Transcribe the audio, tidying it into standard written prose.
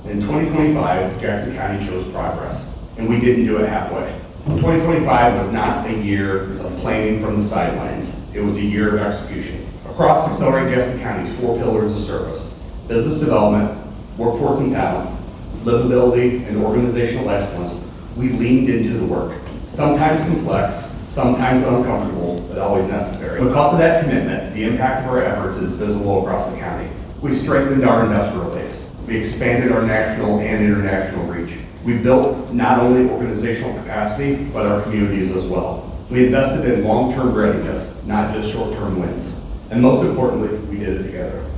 In 2025, Jackson County chose progress, and we didn't do it halfway. 2025 was not a year of planning from the sidelines. It was a year of execution. Across Accelerate Jackson County's 4 pillars of service: business development, workforce and talent, livability, and organizational excellence, we leaned into the work. Sometimes complex, sometimes uncomfortable, but always necessary. Because of that commitment, the impact of our efforts is visible across the county. We strengthened our industrial base. We expanded our national and international reach. We built not only organizational capacity, but our communities as well. We invested in long-term readiness, not just short-term wins. And most importantly, we did it together.